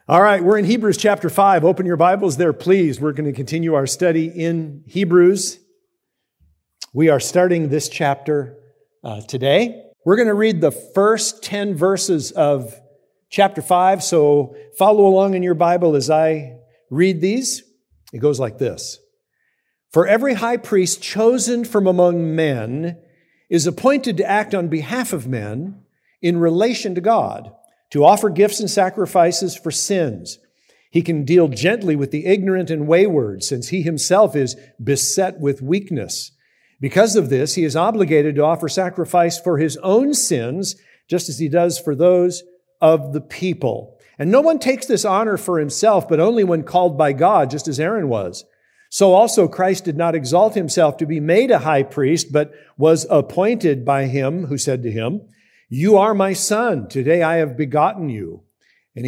All right, we're in Hebrews chapter 5. Open your Bibles there, please. We're going to continue our study in Hebrews. We are starting this chapter today. We're going to read the first 10 verses of chapter 5, so follow along in your Bible as I read these. It goes like this. For every high priest chosen from among men is appointed to act on behalf of men in relation to God, to offer gifts and sacrifices for sins. He can deal gently with the ignorant and wayward, since he himself is beset with weakness. Because of this, he is obligated to offer sacrifice for his own sins, just as he does for those of the people. And no one takes this honor for himself, but only when called by God, just as Aaron was. So also Christ did not exalt himself to be made a high priest, but was appointed by him who said to him, "You are my son. Today I have begotten you." And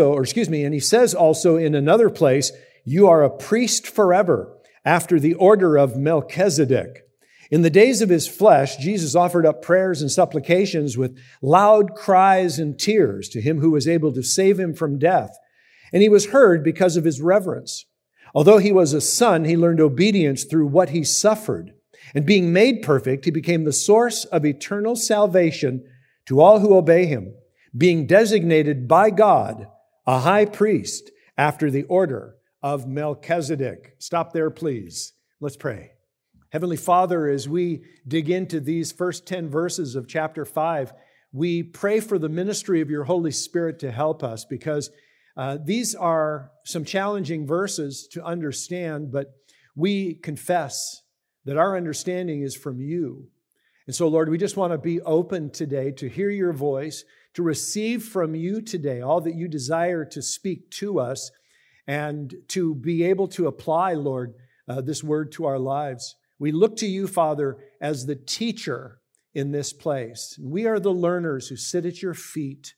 he says also in another place, "You are a priest forever, after the order of Melchizedek." In the days of his flesh, Jesus offered up prayers and supplications with loud cries and tears to him who was able to save him from death. And he was heard because of his reverence. Although he was a son, he learned obedience through what he suffered. And being made perfect, he became the source of eternal salvation to all who obey him, being designated by God a high priest after the order of Melchizedek. Stop there, please. Let's pray. Heavenly Father, as we dig into these first 10 verses of chapter 5, we pray for the ministry of your Holy Spirit to help us, because these are some challenging verses to understand, but we confess that our understanding is from you. And so, Lord, we just want to be open today to hear your voice, to receive from you today all that you desire to speak to us, and to be able to apply, Lord, this word to our lives. We look to you, Father, as the teacher in this place. We are the learners who sit at your feet.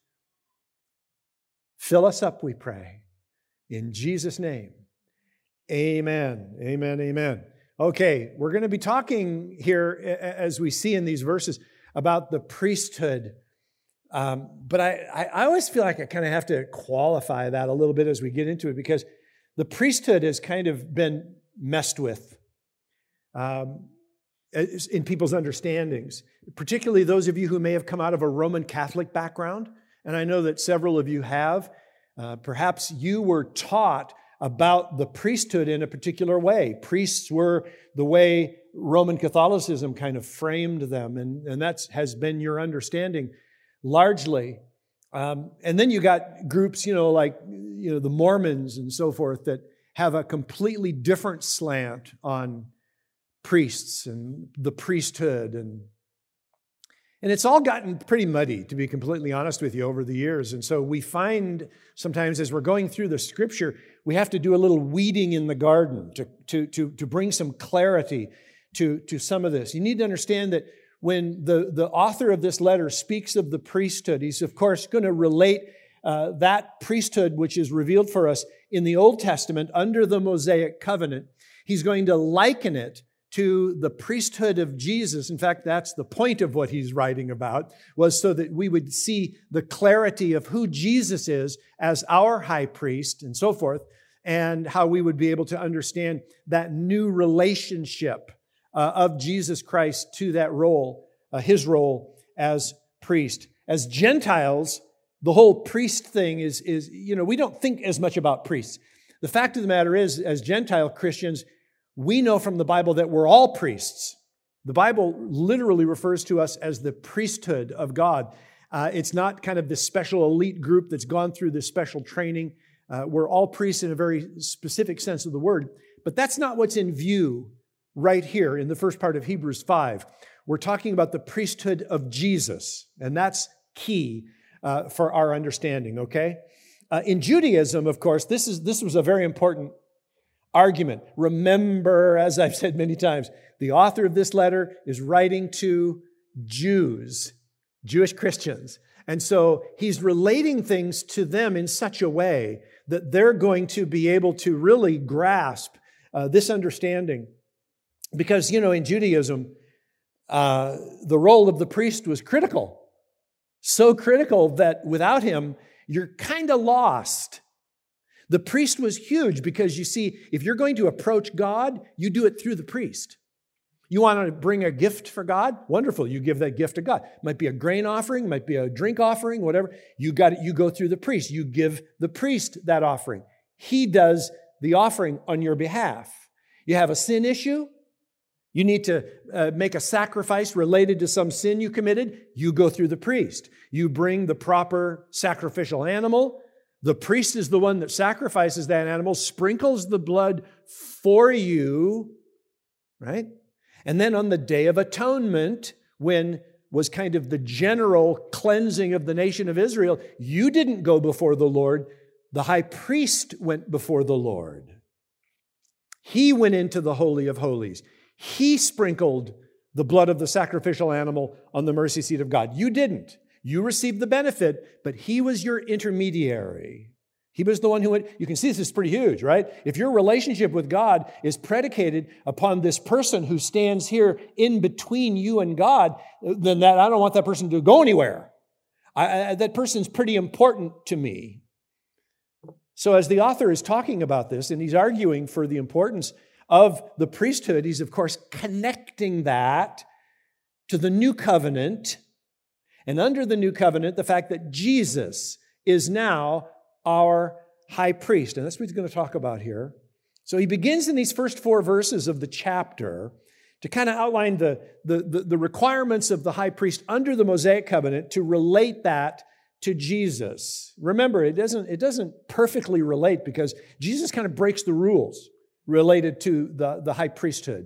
Fill us up, we pray. In Jesus' name, amen, amen, amen. Okay, we're going to be talking here, as we see in these verses, about the priesthood. But I always feel like I kind of have to qualify that a little bit as we get into it, because the priesthood has kind of been messed with in people's understandings, particularly those of you who may have come out of a Roman Catholic background. And I know that several of you have. Perhaps you were taught about the priesthood in a particular way. Priests were the way Roman Catholicism kind of framed them, and that has been your understanding largely. And then you got groups, like the Mormons and so forth, that have a completely different slant on priests and the priesthood, and it's all gotten pretty muddy, to be completely honest with you, over the years. And so we find sometimes as we're going through the Scripture, we have to do a little weeding in the garden to bring some clarity to some of this. You need to understand that when the author of this letter speaks of the priesthood, he's of course going to relate that priesthood which is revealed for us in the Old Testament under the Mosaic covenant. He's going to liken it to the priesthood of Jesus. In fact, that's the point of what he's writing about, was so that we would see the clarity of who Jesus is as our high priest and so forth, and how we would be able to understand that new relationship of Jesus Christ to that role, his role as priest. As Gentiles, the whole priest thing is we don't think as much about priests. The fact of the matter is, as Gentile Christians, we know from the Bible that we're all priests. The Bible literally refers to us as the priesthood of God. It's not kind of this special elite group that's gone through this special training. We're all priests in a very specific sense of the word. But that's not what's in view right here in the first part of Hebrews 5. We're talking about the priesthood of Jesus, and that's key for our understanding, okay? In Judaism, of course, this was a very important argument. Remember, as I've said many times, the author of this letter is writing to Jews, Jewish Christians. And so he's relating things to them in such a way that they're going to be able to really grasp this understanding. Because, in Judaism, the role of the priest was critical. So critical that without him, you're kind of lost. The priest was huge because you see, if you're going to approach God, you do it through the priest. You want to bring a gift for God? Wonderful. You give that gift to God. It might be a grain offering, might be a drink offering, whatever. You go through the priest. You give the priest that offering. He does the offering on your behalf. You have a sin issue. You need to make a sacrifice related to some sin you committed. You go through the priest. You bring the proper sacrificial animal. The priest is the one that sacrifices that animal, sprinkles the blood for you, right? And then on the Day of Atonement, when was kind of the general cleansing of the nation of Israel, you didn't go before the Lord. The high priest went before the Lord. He went into the Holy of Holies. He sprinkled the blood of the sacrificial animal on the mercy seat of God. You didn't. You received the benefit, but he was your intermediary. He was the one who went. You can see this is pretty huge, right? If your relationship with God is predicated upon this person who stands here in between you and God, then I don't want that person to go anywhere. That person's pretty important to me. So as the author is talking about this, and he's arguing for the importance of the priesthood, he's of course connecting that to the new covenant. And under the new covenant, the fact that Jesus is now our high priest. And that's what he's going to talk about here. So he begins in these first 4 verses of the chapter to kind of outline the requirements of the high priest under the Mosaic covenant to relate that to Jesus. Remember, it doesn't perfectly relate because Jesus kind of breaks the rules related to the high priesthood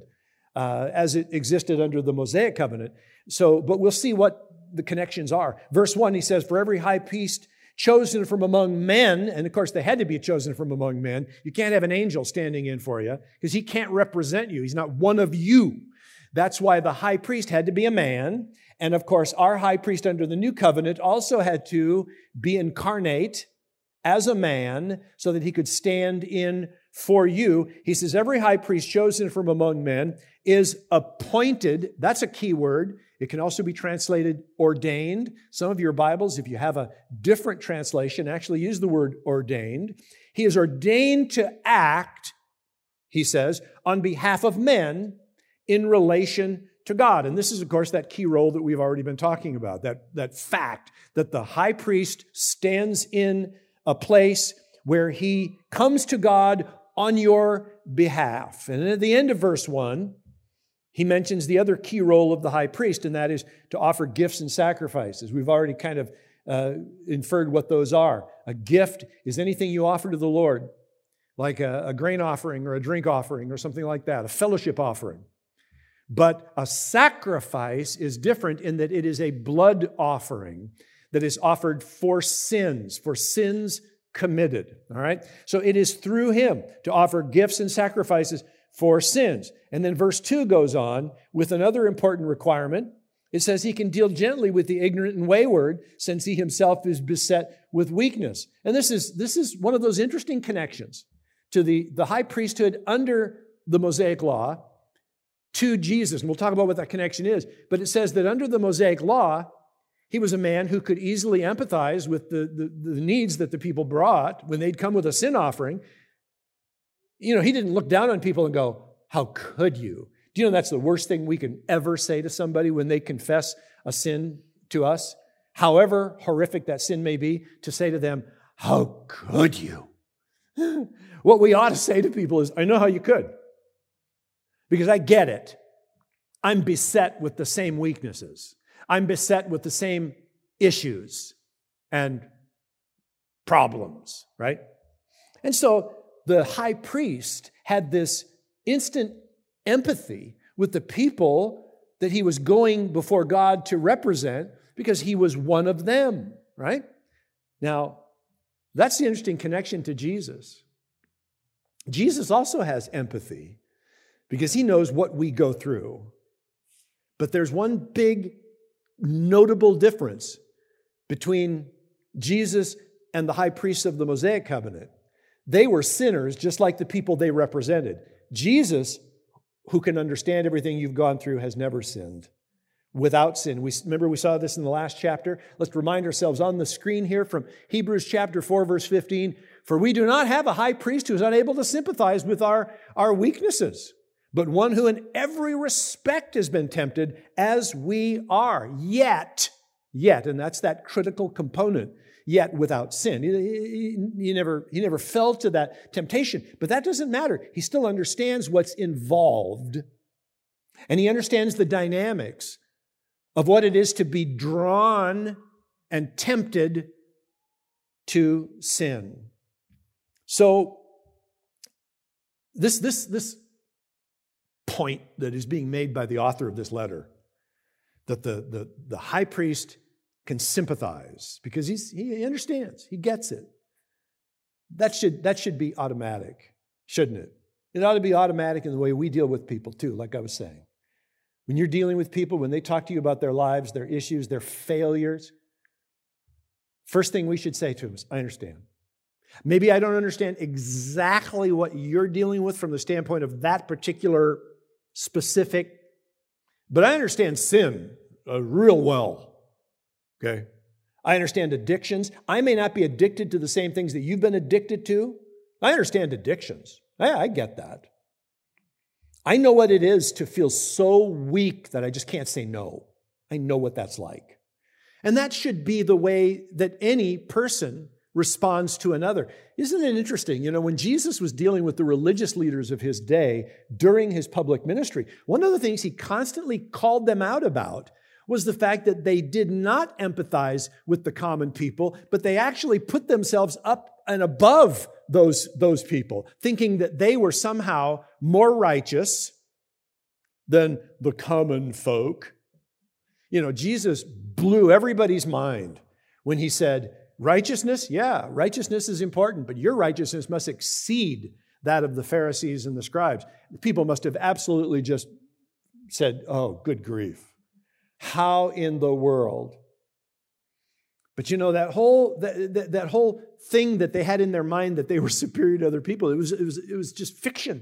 as it existed under the Mosaic covenant. But we'll see what the connections are. Verse 1, he says, for every high priest chosen from among men, and of course they had to be chosen from among men. You can't have an angel standing in for you because he can't represent you. He's not one of you. That's why the high priest had to be a man. And of course, our high priest under the new covenant also had to be incarnate as a man so that he could stand in for you. He says, every high priest chosen from among men is appointed. That's a key word. It can also be translated ordained. Some of your Bibles, if you have a different translation, actually use the word ordained. He is ordained to act, he says, on behalf of men in relation to God. And this is, of course, that key role that we've already been talking about, that fact that the high priest stands in a place where he comes to God on your behalf. And at the end of verse 1, he mentions the other key role of the high priest, and that is to offer gifts and sacrifices. We've already kind of inferred what those are. A gift is anything you offer to the Lord, like a grain offering or a drink offering or something like that, a fellowship offering. But a sacrifice is different in that it is a blood offering that is offered for sins committed, all right? So it is through him to offer gifts and sacrifices for sins. And then verse 2 goes on with another important requirement. It says he can deal gently with the ignorant and wayward since he himself is beset with weakness. And this is one of those interesting connections to the high priesthood under the Mosaic law to Jesus. And we'll talk about what that connection is. But it says that under the Mosaic law, he was a man who could easily empathize with the needs that the people brought when they'd come with a sin offering. You know, he didn't look down on people and go, how could you? Do you know that's the worst thing we can ever say to somebody when they confess a sin to us? However horrific that sin may be, to say to them, how could you? What we ought to say to people is, I know how you could. Because I get it. I'm beset with the same weaknesses. I'm beset with the same issues and problems, right? And so the high priest had this instant empathy with the people that he was going before God to represent because he was one of them, right? Now, that's the interesting connection to Jesus. Jesus also has empathy because he knows what we go through. But there's one big notable difference between Jesus and the high priests of the Mosaic covenant. They were sinners just like the people they represented. Jesus, who can understand everything you've gone through, has never sinned. without sin. Remember we saw this in the last chapter. Let's remind ourselves on the screen here from Hebrews chapter 4, verse 15. For we do not have a high priest who is unable to sympathize with our weaknesses, but one who in every respect has been tempted as we are, yet, and that's that critical component, yet without sin. He never fell to that temptation, but that doesn't matter. He still understands what's involved, and he understands the dynamics of what it is to be drawn and tempted to sin. So this point that is being made by the author of this letter, that the high priest can sympathize because he understands, he gets it. That should be automatic, shouldn't it? It ought to be automatic in the way we deal with people too, like I was saying. When you're dealing with people, when they talk to you about their lives, their issues, their failures, first thing we should say to them is, I understand. Maybe I don't understand exactly what you're dealing with from the standpoint of that particular specific, but I understand sin real well, okay? I understand addictions. I may not be addicted to the same things that you've been addicted to. I understand addictions. I get that. I know what it is to feel so weak that I just can't say no. I know what that's like. And that should be the way that any person responds to another. Isn't it interesting? You know, when Jesus was dealing with the religious leaders of his day during his public ministry, one of the things he constantly called them out about was the fact that they did not empathize with the common people, but they actually put themselves up and above those people, thinking that they were somehow more righteous than the common folk. You know, Jesus blew everybody's mind when he said, righteousness, yeah, righteousness is important, but your righteousness must exceed that of the Pharisees and the scribes. People must have absolutely just said, oh, good grief. How in the world? But you know, that whole thing that they had in their mind that they were superior to other people, it was just fiction.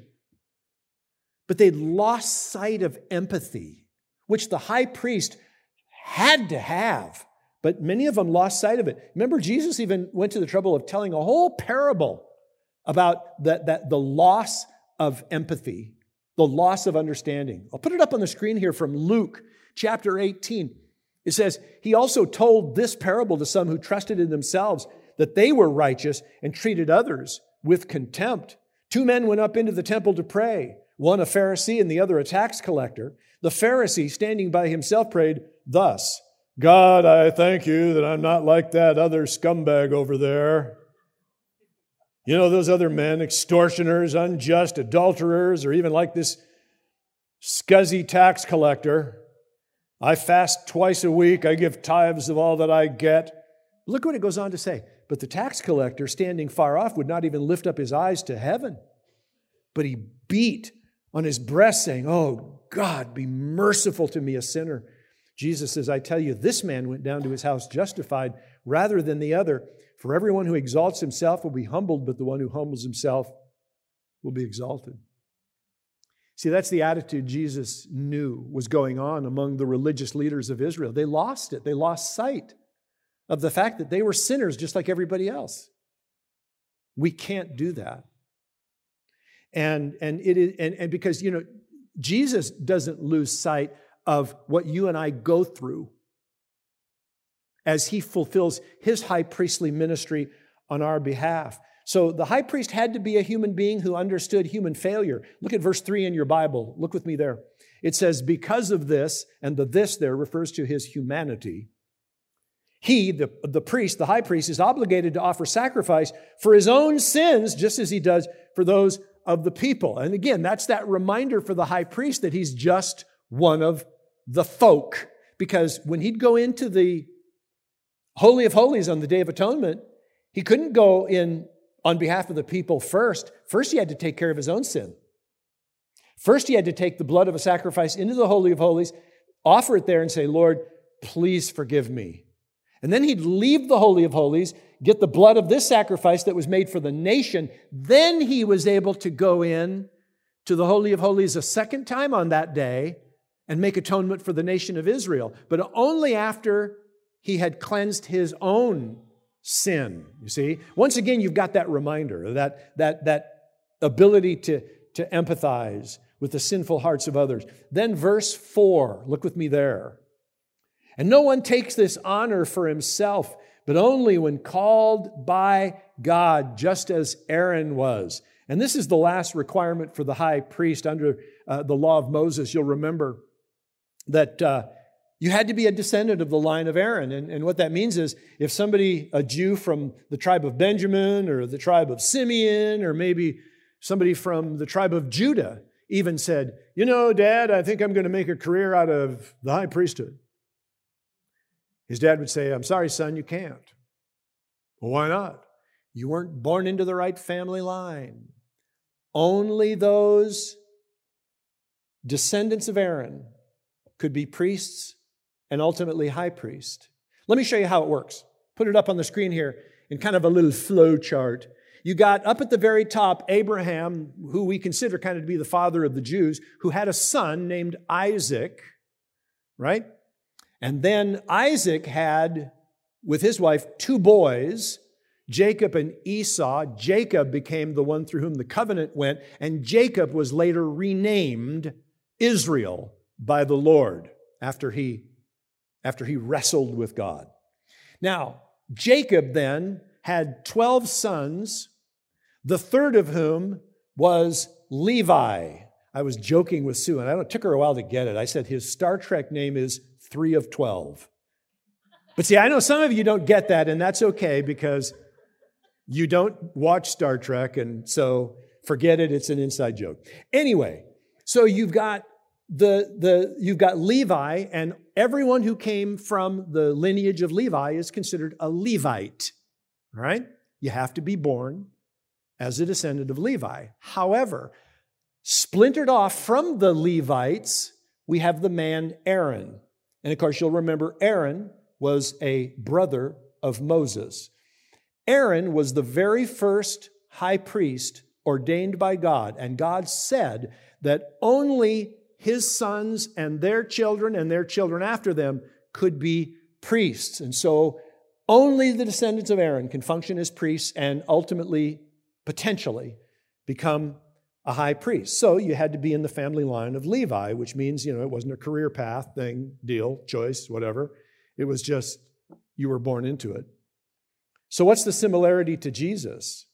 But they'd lost sight of empathy, which the high priest had to have. But many of them lost sight of it. Remember, Jesus even went to the trouble of telling a whole parable about the loss of empathy, the loss of understanding. I'll put it up on the screen here from Luke chapter 18. It says, he also told this parable to some who trusted in themselves that they were righteous and treated others with contempt. 2 men went up into the temple to pray, one a Pharisee and the other a tax collector. The Pharisee, standing by himself, prayed thus, God, I thank you that I'm not like that other scumbag over there. You know, those other men, extortioners, unjust, adulterers, or even like this scuzzy tax collector. I fast twice a week. I give tithes of all that I get. Look what it goes on to say. But the tax collector, standing far off, would not even lift up his eyes to heaven. But he beat on his breast, saying, oh, God, be merciful to me, a sinner. Jesus says, I tell you, this man went down to his house justified rather than the other. For everyone who exalts himself will be humbled, but the one who humbles himself will be exalted. See, that's the attitude Jesus knew was going on among the religious leaders of Israel. They lost it. They lost sight of the fact that they were sinners just like everybody else. We can't do that. And because, you know, Jesus doesn't lose sight of what you and I go through as he fulfills his high priestly ministry on our behalf. So the high priest had to be a human being who understood human failure. Look at verse 3 in your Bible. Look with me there. It says, because of this, and the this there refers to his humanity, he, the priest, the high priest, is obligated to offer sacrifice for his own sins, just as he does for those of the people. And again, that's that reminder for the high priest that he's just one of the folk. Because when he'd go into the Holy of Holies on the Day of Atonement, he couldn't go in on behalf of the people first. First, he had to take care of his own sin. First, he had to take the blood of a sacrifice into the Holy of Holies, offer it there and say, Lord, please forgive me. And then he'd leave the Holy of Holies, get the blood of this sacrifice that was made for the nation. Then he was able to go in to the Holy of Holies a second time on that day and make atonement for the nation of Israel, but only after he had cleansed his own sin, you see. Once again, you've got that reminder, that ability to empathize with the sinful hearts of others. Then verse 4, look with me there. And no one takes this honor for himself, but only when called by God, just as Aaron was. And this is the last requirement for the high priest under the law of Moses. You'll remember that you had to be a descendant of the line of Aaron. And what that means is if somebody, a Jew from the tribe of Benjamin or the tribe of Simeon, or maybe somebody from the tribe of Judah even said, you know, Dad, I think I'm going to make a career out of the high priesthood. His dad would say, I'm sorry, son, you can't. Well, why not? You weren't born into the right family line. Only those descendants of Aaron could be priests and ultimately high priest. Let me show you how it works. Put it up on the screen here in kind of a little flow chart. You got up at the very top Abraham, who we consider kind of to be the father of the Jews, who had a son named Isaac, right? And then Isaac had, with his wife, 2 boys, Jacob and Esau. Jacob became the one through whom the covenant went, and Jacob was later renamed Israel by the Lord after he wrestled with God. Now, Jacob then had 12 sons, the third of whom was Levi. I was joking with Sue, and it took her a while to get it. I said his Star Trek name is 3 of 12. But see, I know some of you don't get that, and that's okay because you don't watch Star Trek, and so forget it, it's an inside joke. Anyway, so you've got you've got Levi, and everyone who came from the lineage of Levi is considered a Levite. All right? You have to be born as a descendant of Levi. However, splintered off from the Levites, we have the man Aaron. And of course, you'll remember Aaron was a brother of Moses. Aaron was the very first high priest ordained by God, and God said that only his sons and their children after them could be priests. And so only the descendants of Aaron can function as priests and ultimately, potentially, become a high priest. So you had to be in the family line of Levi, which means, it wasn't a career path thing, deal, choice, whatever. It was just you were born into it. So what's the similarity to Jesus?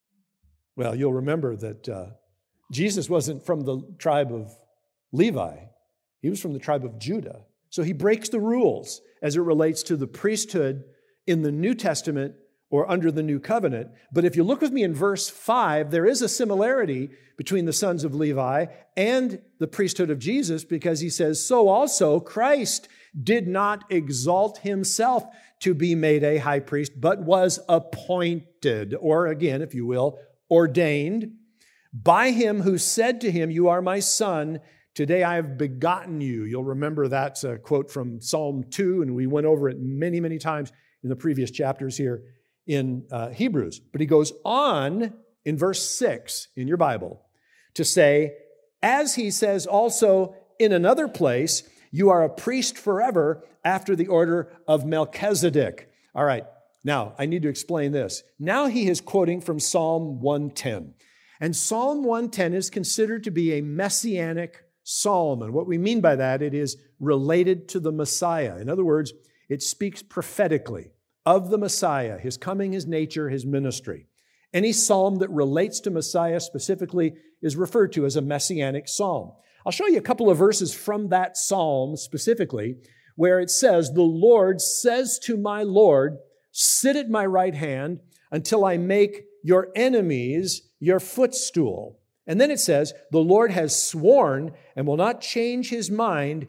Well, you'll remember that Jesus wasn't from the tribe of Levi. He was from the tribe of Judah. So he breaks the rules as it relates to the priesthood in the New Testament or under the New Covenant. But if you look with me in verse 5, there is a similarity between the sons of Levi and the priesthood of Jesus, because he says, so also Christ did not exalt himself to be made a high priest, but was appointed, or again, if you will, ordained by him who said to him, you are my son, today I have begotten you. You'll remember that's a quote from Psalm 2, and we went over it many, many times in the previous chapters here in Hebrews. But he goes on in verse 6 in your Bible to say, as he says also in another place, you are a priest forever after the order of Melchizedek. All right, now I need to explain this. Now he is quoting from Psalm 110. And Psalm 110 is considered to be a messianic psalm. And what we mean by that, it is related to the Messiah. In other words, it speaks prophetically of the Messiah, his coming, his nature, his ministry. Any psalm that relates to Messiah specifically is referred to as a messianic psalm. I'll show you a couple of verses from that psalm specifically where it says, the Lord says to my Lord, sit at my right hand until I make your enemies your footstool. And then it says, the Lord has sworn and will not change his mind.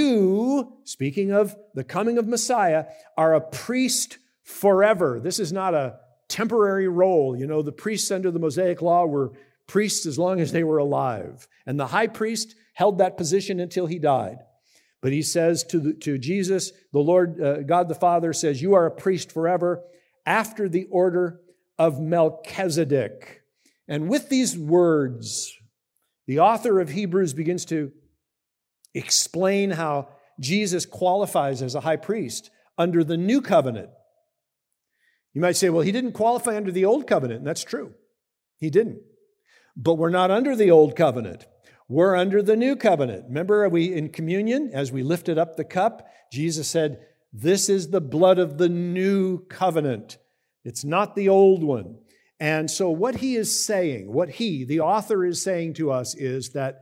You, speaking of the coming of Messiah, are a priest forever. This is not a temporary role. The priests under the Mosaic law were priests as long as they were alive. And the high priest held that position until he died. But he says to Jesus, the Lord, God the Father says, you are a priest forever after the order of Melchizedek. And with these words, the author of Hebrews begins to explain how Jesus qualifies as a high priest under the new covenant. You might say, well, he didn't qualify under the old covenant, and that's true. He didn't. But we're not under the old covenant. We're under the new covenant. Remember, we in communion, as we lifted up the cup, Jesus said, this is the blood of the new covenant. It's not the old one. And so what he is saying, the author is saying to us is that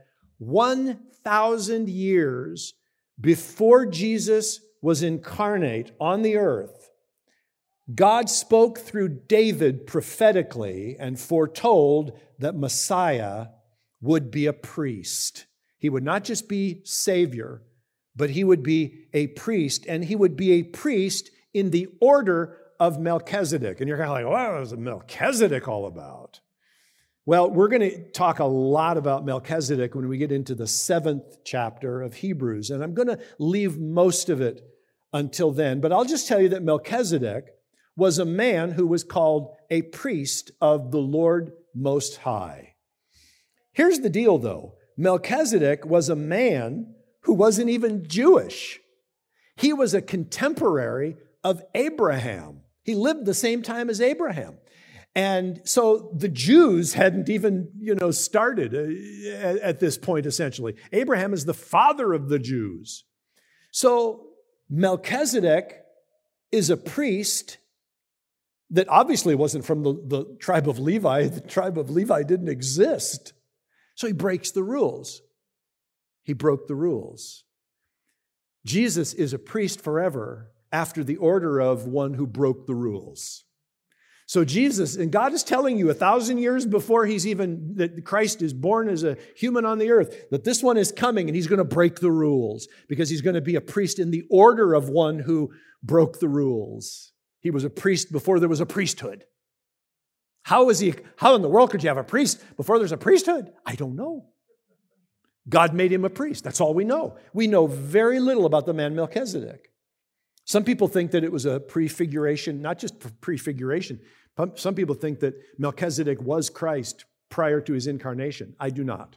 1,000 years before Jesus was incarnate on the earth, God spoke through David prophetically and foretold that Messiah would be a priest. He would not just be Savior, but he would be a priest, and he would be a priest in the order of Melchizedek. And you're kind of like, what was Melchizedek all about? Well, we're going to talk a lot about Melchizedek when we get into the 7th chapter of Hebrews, and I'm going to leave most of it until then. But I'll just tell you that Melchizedek was a man who was called a priest of the Lord Most High. Here's the deal, though. Melchizedek was a man who wasn't even Jewish. He was a contemporary of Abraham. He lived the same time as Abraham. And so the Jews hadn't even, started at this point, essentially. Abraham is the father of the Jews. So Melchizedek is a priest that obviously wasn't from the tribe of Levi. The tribe of Levi didn't exist. So he breaks the rules. He broke the rules. Jesus is a priest forever after the order of one who broke the rules. So Jesus, and God is telling you 1,000 years before that Christ is born as a human on the earth, that this one is coming and he's going to break the rules because he's going to be a priest in the order of one who broke the rules. He was a priest before there was a priesthood. How in the world could you have a priest before there's a priesthood? I don't know. God made him a priest. That's all we know. We know very little about the man Melchizedek. Some people think that it was a prefiguration, not just prefiguration. Some people think that Melchizedek was Christ prior to his incarnation. I do not.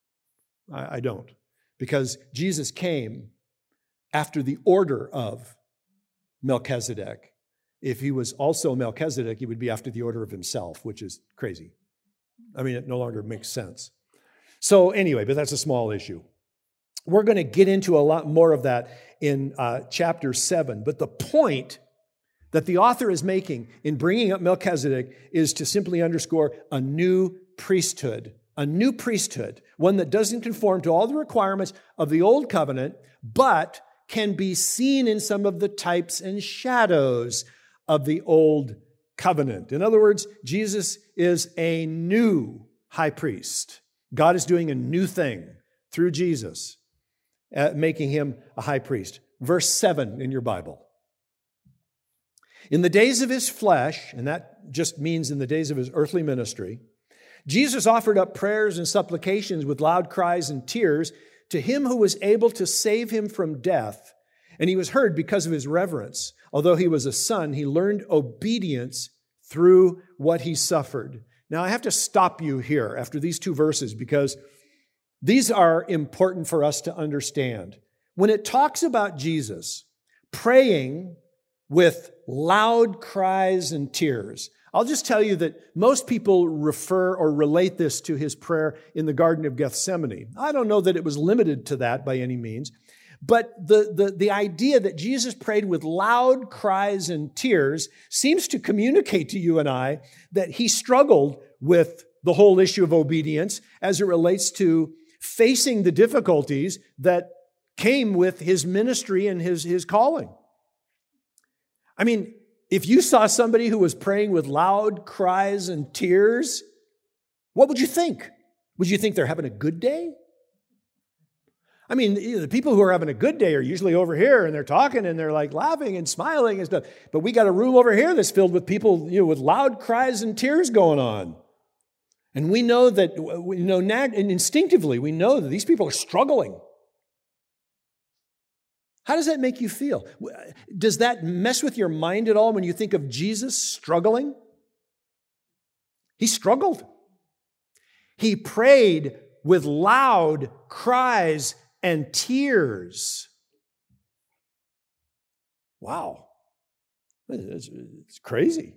I don't. Because Jesus came after the order of Melchizedek. If he was also Melchizedek, he would be after the order of himself, which is crazy. I mean, it no longer makes sense. So anyway, but that's a small issue. We're going to get into a lot more of that in chapter 7. But the point that the author is making in bringing up Melchizedek is to simply underscore a new priesthood, one that doesn't conform to all the requirements of the old covenant, but can be seen in some of the types and shadows of the old covenant. In other words, Jesus is a new high priest. God is doing a new thing through Jesus, making him a high priest. Verse 7 in your Bible. In the days of his flesh, and that just means in the days of his earthly ministry, Jesus offered up prayers and supplications with loud cries and tears to him who was able to save him from death, and he was heard because of his reverence. Although he was a son, he learned obedience through what he suffered. Now, I have to stop you here after these two verses because these are important for us to understand. When it talks about Jesus praying with loud cries and tears, I'll just tell you that most people refer or relate this to his prayer in the Garden of Gethsemane. I don't know that it was limited to that by any means, but the idea that Jesus prayed with loud cries and tears seems to communicate to you and I that he struggled with the whole issue of obedience as it relates to facing the difficulties that came with his ministry and his calling. I mean, if you saw somebody who was praying with loud cries and tears, what would you think? Would you think they're having a good day? I mean, the people who are having a good day are usually over here and they're talking and they're like laughing and smiling and stuff. But we got a room over here that's filled with people, with loud cries and tears going on. And we know that, and instinctively, we know that these people are struggling. How does that make you feel? Does that mess with your mind at all when you think of Jesus struggling? He struggled. He prayed with loud cries and tears. Wow. It's crazy.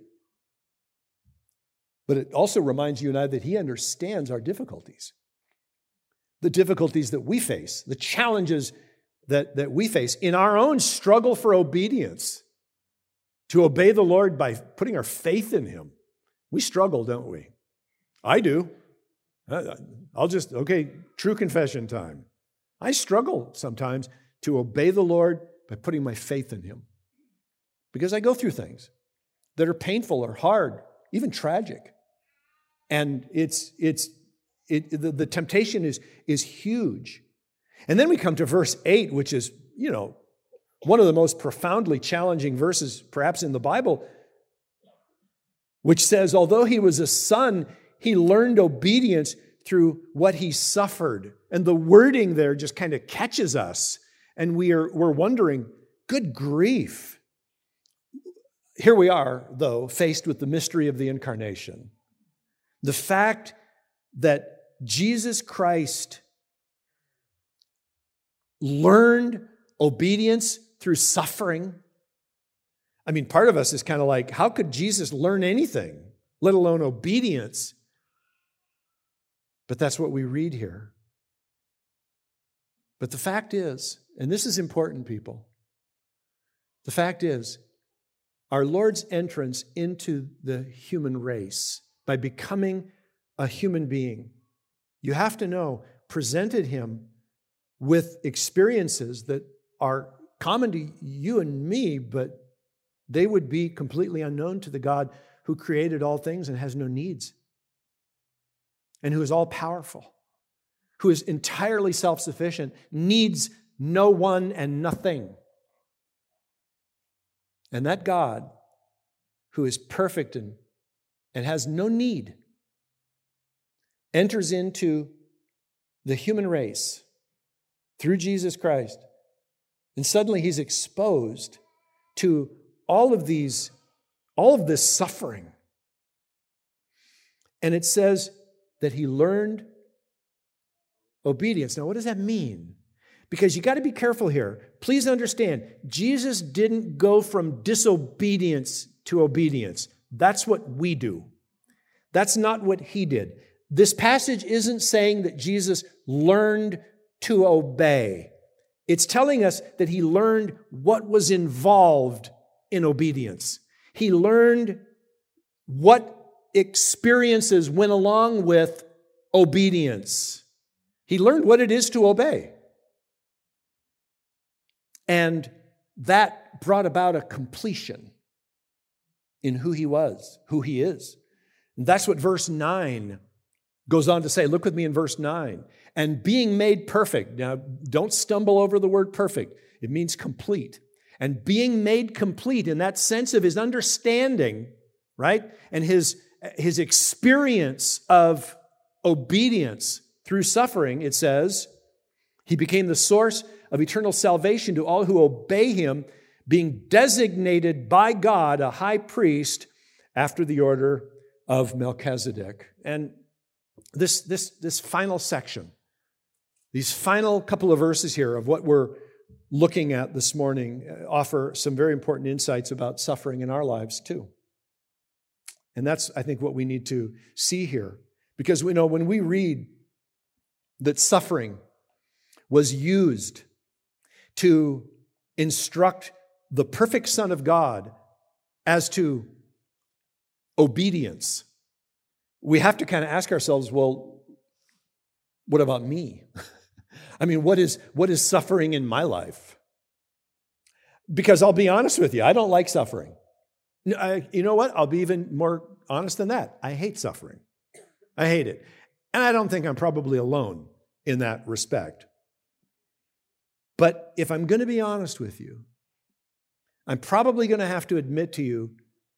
But it also reminds you and I that he understands our difficulties. The difficulties that we face, the challenges that we face in our own struggle for obedience, to obey the Lord by putting our faith in him. We struggle, don't we? I do. True confession time. I struggle sometimes to obey the Lord by putting my faith in him. Because I go through things that are painful or hard, even tragic. And the temptation is huge. And then we come to verse 8, which is, one of the most profoundly challenging verses perhaps in the Bible, which says, although he was a son, he learned obedience through what he suffered. And the wording there just kind of catches us. And we're wondering, good grief. Here we are, though, faced with the mystery of the incarnation. The fact that Jesus Christ learned obedience through suffering. I mean, part of us is kind of like, how could Jesus learn anything, let alone obedience? But that's what we read here. But the fact is, and this is important, people, the fact is, our Lord's entrance into the human race by becoming a human being, you have to know, presented him with experiences that are common to you and me, but they would be completely unknown to the God who created all things and has no needs, and who is all-powerful, who is entirely self-sufficient, needs no one and nothing. And that God, who is perfect and has no need, enters into the human race through Jesus Christ. And suddenly he's exposed to all of this suffering. And it says that he learned obedience. Now, what does that mean? Because you got to be careful here. Please understand, Jesus didn't go from disobedience to obedience. That's what we do. That's not what he did. This passage isn't saying that Jesus learned to obey. It's telling us that he learned what was involved in obedience. He learned what experiences went along with obedience. He learned what it is to obey. And that brought about a completion in who he was, who he is. And that's what verse 9 goes on to say. Look with me in verse 9. And being made perfect. Now, don't stumble over the word perfect. It means complete. And being made complete in that sense of his understanding, right? And his experience of obedience through suffering, it says, he became the source of eternal salvation to all who obey him, being designated by God a high priest after the order of Melchizedek. And this final section, these final couple of verses here of what we're looking at this morning offer some very important insights about suffering in our lives too. And that's, I think, what we need to see here. Because we know when we read that suffering was used to instruct the perfect Son of God as to obedience, we have to kind of ask ourselves, well, what about me? I mean, what is suffering in my life? Because I'll be honest with you, I don't like suffering. You know what? I'll be even more honest than that. I hate suffering. I hate it. And I don't think I'm probably alone in that respect. But if I'm going to be honest with you, I'm probably going to have to admit to you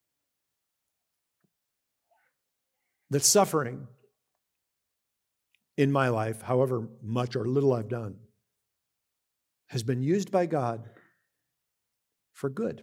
that suffering in my life, however much or little I've done, has been used by God for good.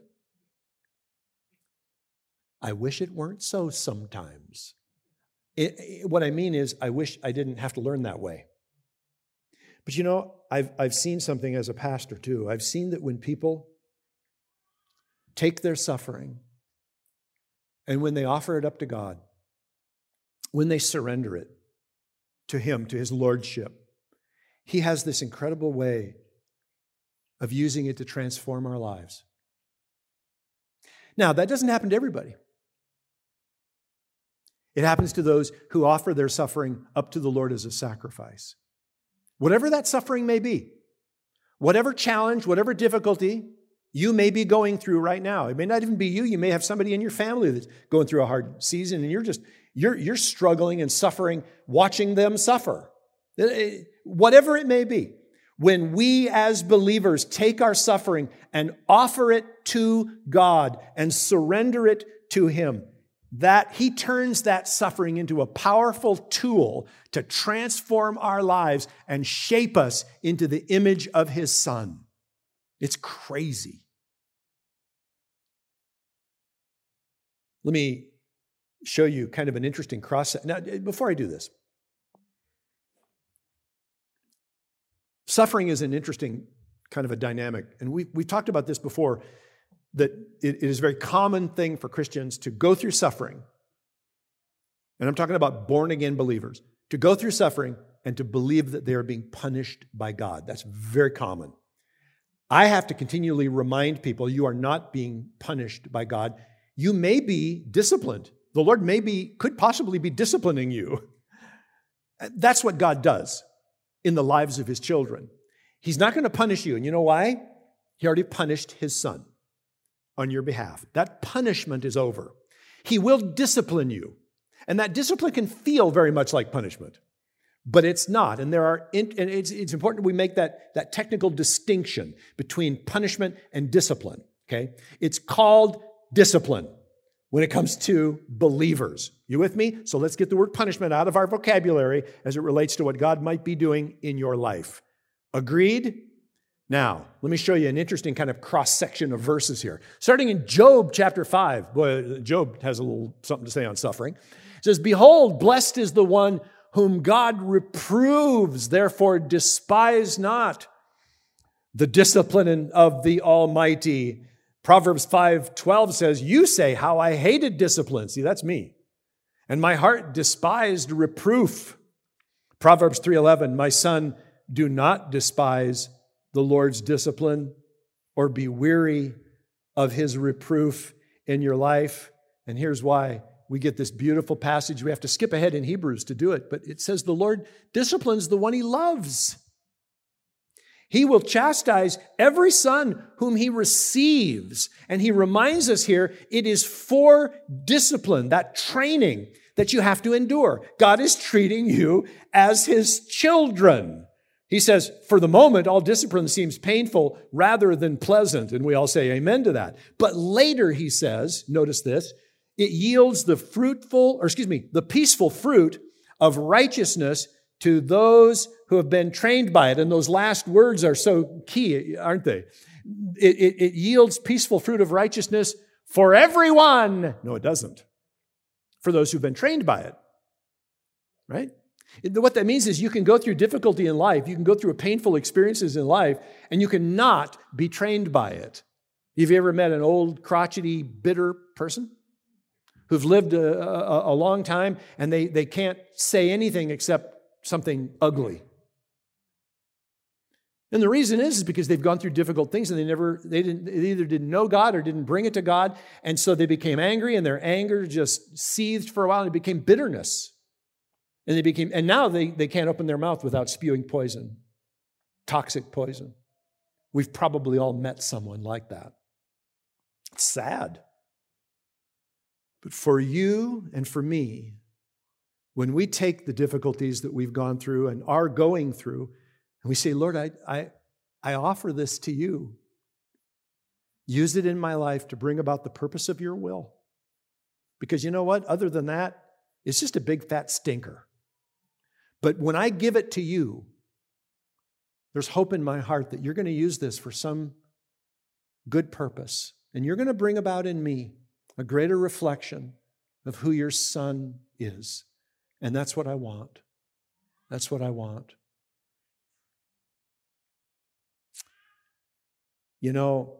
I wish it weren't so sometimes. What I mean is, I wish I didn't have to learn that way. But I've seen something as a pastor too. I've seen that when people take their suffering and when they offer it up to God, when they surrender it to Him, to His Lordship, He has this incredible way of using it to transform our lives. Now, that doesn't happen to everybody. It happens to those who offer their suffering up to the Lord as a sacrifice. Whatever that suffering may be, whatever challenge, whatever difficulty you may be going through right now. It may not even be you. You may have somebody in your family that's going through a hard season, and you're struggling and suffering, watching them suffer. Whatever it may be, when we as believers take our suffering and offer it to God and surrender it to Him, that He turns that suffering into a powerful tool to transform our lives and shape us into the image of His Son. It's crazy. Let me show you kind of an interesting cross-section. Now, before I do this, suffering is an interesting kind of a dynamic. And we've talked about this before, that it is a very common thing for Christians to go through suffering. And I'm talking about born-again believers, to go through suffering and to believe that they are being punished by God. That's very common. I have to continually remind people you are not being punished by God. You may be disciplined. The Lord could possibly be disciplining you. That's what God does in the lives of His children. He's not going to punish you. And you know why? He already punished His Son on your behalf. That punishment is over. He will discipline you. And that discipline can feel very much like punishment, but it's not. And it's important we make that technical distinction between punishment and discipline. Okay? It's called discipline when it comes to believers. You with me? So let's get the word punishment out of our vocabulary as it relates to what God might be doing in your life. Agreed? Now, let me show you an interesting kind of cross-section of verses here. Starting in Job chapter 5. Boy, Job has a little something to say on suffering. It says, "Behold, blessed is the one whom God reproves, therefore despise not the discipline of the Almighty." Proverbs 5:12 says, "You say, how I hated discipline." See, that's me. "And my heart despised reproof." Proverbs 3:11, "My son, do not despise the Lord's discipline or be weary of His reproof in your life." And here's why. We get this beautiful passage. We have to skip ahead in Hebrews to do it, but it says the Lord disciplines the one He loves. He will chastise every son whom He receives. And He reminds us here, it is for discipline, that training that you have to endure. God is treating you as His children. He says, for the moment, all discipline seems painful rather than pleasant. And we all say amen to that. But later, He says, notice this, it yields the peaceful fruit of righteousness to those who have been trained by it. And those last words are so key, aren't they? It yields peaceful fruit of righteousness for everyone. No, it doesn't. For those who've been trained by it, right? What that means is you can go through difficulty in life, you can go through painful experiences in life, and you cannot be trained by it. Have you ever met an old, crotchety, bitter person who've lived a long time and they can't say anything except something ugly? And the reason is because they've gone through difficult things and they either didn't know God or didn't bring it to God, and so they became angry, and their anger just seethed for a while, and it became bitterness. And now they can't open their mouth without spewing poison, toxic poison. We've probably all met someone like that. It's sad. But for you and for me, when we take the difficulties that we've gone through and are going through, and we say, Lord, I offer this to you. Use it in my life to bring about the purpose of your will. Because you know what? Other than that, it's just a big fat stinker. But when I give it to you, there's hope in my heart that you're going to use this for some good purpose. And you're going to bring about in me a greater reflection of who your Son is. And that's what I want. That's what I want. You know,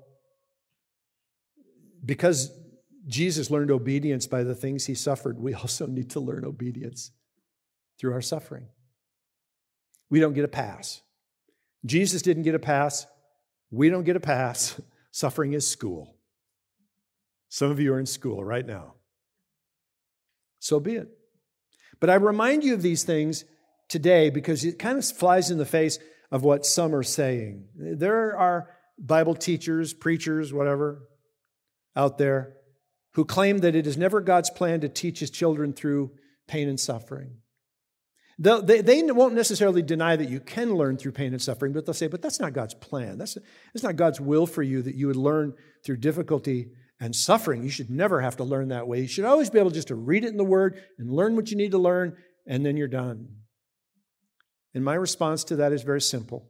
because Jesus learned obedience by the things he suffered, we also need to learn obedience through our suffering. We don't get a pass. Jesus didn't get a pass. We don't get a pass. Suffering is school. Some of you are in school right now. So be it. But I remind you of these things today because it kind of flies in the face of what some are saying. There are Bible teachers, preachers, whatever, out there who claim that it is never God's plan to teach his children through pain and suffering. They won't necessarily deny that you can learn through pain and suffering, but they'll say, but that's not God's plan. That's not God's will for you that you would learn through difficulty and suffering. You should never have to learn that way. You should always be able just to read it in the Word and learn what you need to learn, and then you're done. And my response to that is very simple.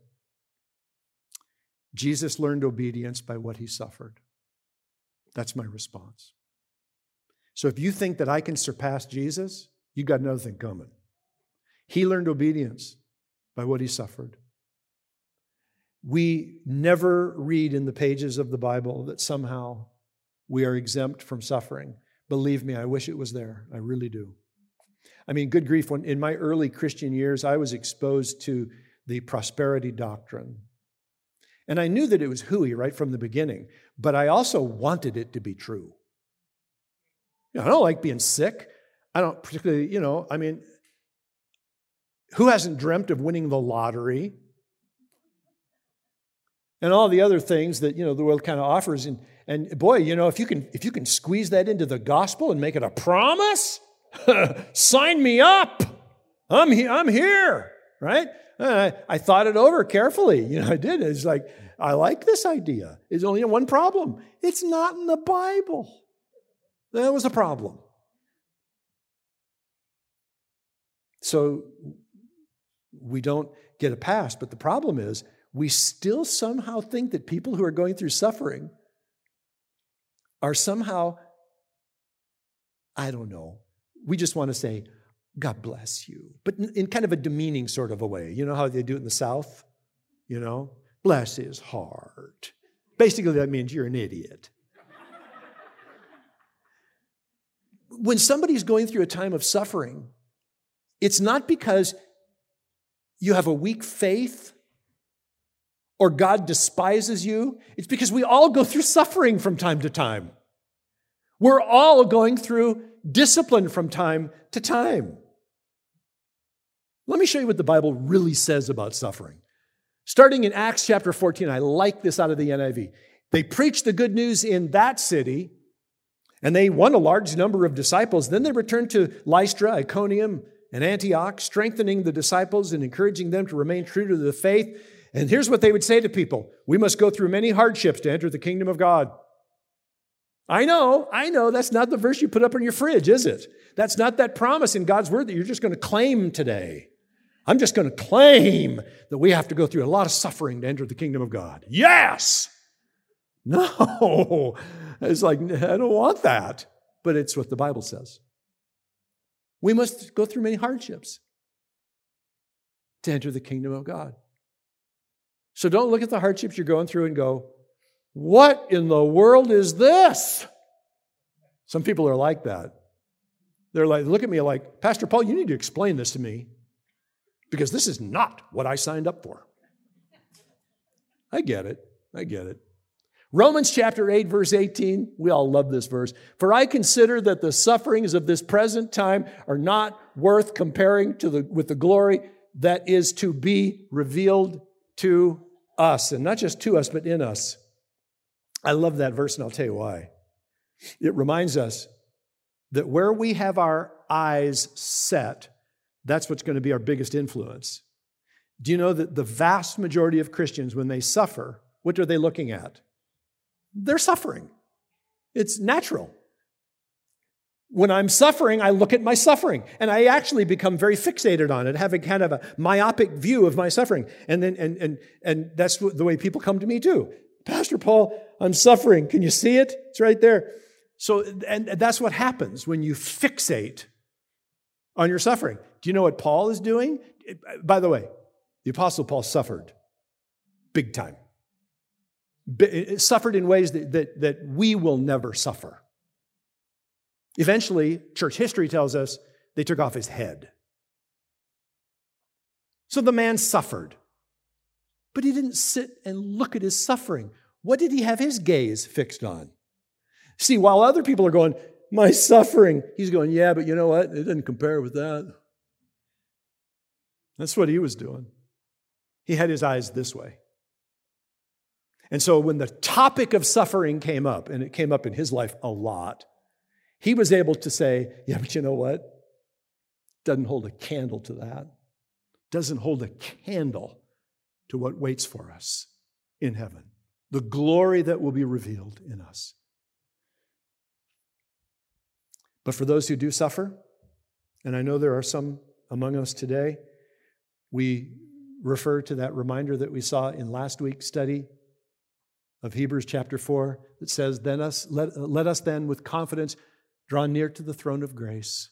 Jesus learned obedience by what he suffered. That's my response. So if you think that I can surpass Jesus, you've got another thing coming. He learned obedience by what he suffered. We never read in the pages of the Bible that somehow we are exempt from suffering. Believe me, I wish it was there. I really do. I mean, good grief, when in my early Christian years, I was exposed to the prosperity doctrine. And I knew that it was hooey right from the beginning, but I also wanted it to be true. You know, I don't like being sick. I don't particularly, who hasn't dreamt of winning the lottery? And all the other things that, the world kind of offers. And boy, if you can squeeze that into the gospel and make it a promise, sign me up. I'm here, right? I thought it over carefully. I did. It's like, I like this idea. There's only one problem. It's not in the Bible. That was a problem. So we don't get a pass, but the problem is we still somehow think that people who are going through suffering are somehow, I don't know, we just want to say, God bless you, but in kind of a demeaning sort of a way. You know how they do it in the South? Bless his heart. Basically, that means you're an idiot. When somebody's going through a time of suffering, it's not because you have a weak faith or God despises you. It's because we all go through suffering from time to time. We're all going through discipline from time to time. Let me show you what the Bible really says about suffering. Starting in Acts chapter 14, I like this out of the NIV. They preached the good news in that city, and they won a large number of disciples. Then they returned to Lystra, Iconium, and Antioch, strengthening the disciples and encouraging them to remain true to the faith. And here's what they would say to people. We must go through many hardships to enter the kingdom of God. I know, that's not the verse you put up on your fridge, is it? That's not that promise in God's word that you're just going to claim today. I'm just going to claim that we have to go through a lot of suffering to enter the kingdom of God. Yes! No! It's like, I don't want that. But it's what the Bible says. We must go through many hardships to enter the kingdom of God. So don't look at the hardships you're going through and go, what in the world is this? Some people are like that. They're like, look at me like, Pastor Paul, you need to explain this to me because this is not what I signed up for. I get it. Romans chapter 8, verse 18, we all love this verse. For I consider that the sufferings of this present time are not worth comparing with the glory that is to be revealed to us. And not just to us, but in us. I love that verse, and I'll tell you why. It reminds us that where we have our eyes set, that's what's going to be our biggest influence. Do you know that the vast majority of Christians, when they suffer, what are they looking at? They're suffering. It's natural. When I'm suffering, I look at my suffering, and I actually become very fixated on it, having kind of a myopic view of my suffering. And that's the way people come to me too. Pastor Paul, I'm suffering. Can you see it? It's right there. So, and that's what happens when you fixate on your suffering. Do you know what Paul is doing? By the way, the Apostle Paul suffered big time. suffered in ways that we will never suffer. Eventually, church history tells us they took off his head. So the man suffered. But he didn't sit and look at his suffering. What did he have his gaze fixed on? See, while other people are going, my suffering, he's going, yeah, but you know what? It doesn't compare with that. That's what he was doing. He had his eyes this way. And so when the topic of suffering came up, and it came up in his life a lot, he was able to say, yeah, but you know what? Doesn't hold a candle to that. Doesn't hold a candle to what waits for us in heaven. The glory that will be revealed in us. But for those who do suffer, and I know there are some among us today, we refer to that reminder that we saw in last week's study of Hebrews chapter 4 that says, let us then with confidence draw near to the throne of grace,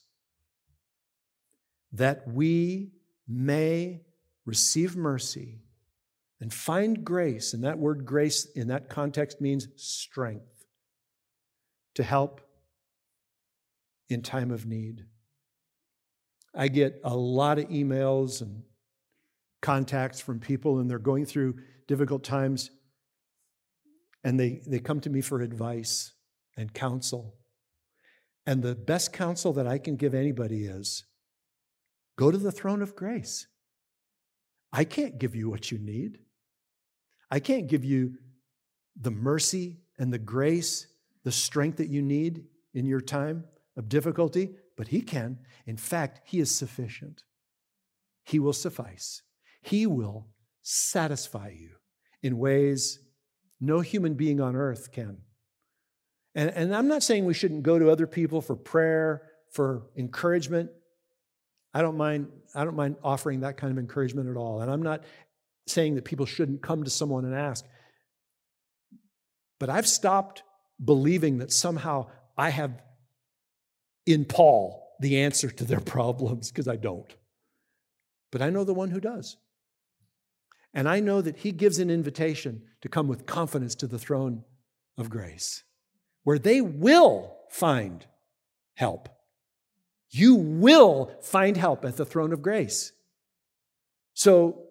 that we may receive mercy and find grace. And that word grace in that context means strength to help in time of need. I get a lot of emails and contacts from people, and they're going through difficult times, and they come to me for advice and counsel. And the best counsel that I can give anybody is, go to the throne of grace. I can't give you what you need. I can't give you the mercy and the grace, the strength that you need in your time of difficulty, but He can. In fact, He is sufficient. He will suffice. He will satisfy you in ways no human being on earth can. And I'm not saying we shouldn't go to other people for prayer, for encouragement. I don't mind offering that kind of encouragement at all. And I'm not saying that people shouldn't come to someone and ask. But I've stopped believing that somehow I have in Paul the answer to their problems, because I don't. But I know the one who does. And I know that He gives an invitation to come with confidence to the throne of grace, where they will find help. You will find help at the throne of grace. So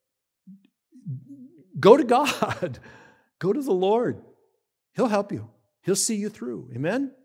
go to God. Go to the Lord. He'll help you. He'll see you through. Amen?